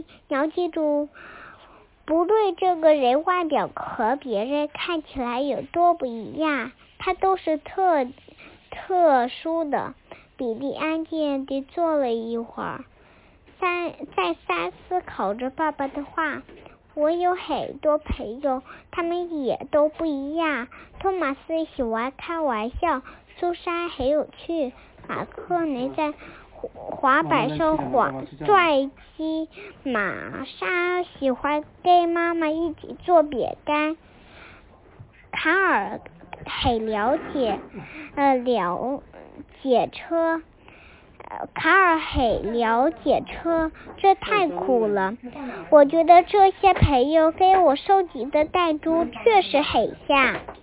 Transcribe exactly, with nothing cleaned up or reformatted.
你要记住，不对这个人外表和别人看起来有多不一样，他都是特特殊的。比利安静地坐了一会儿，再再三思考着爸爸的话。我有很多朋友，他们也都不一样。托马斯喜欢开玩笑，苏珊很有趣，马克能在滑板上滑拽机，玛莎喜欢跟妈妈一起做饼干，卡尔很了解呃了解车。卡尔很了解车，这太酷了。我觉得这些朋友跟我收集的弹珠确实很像。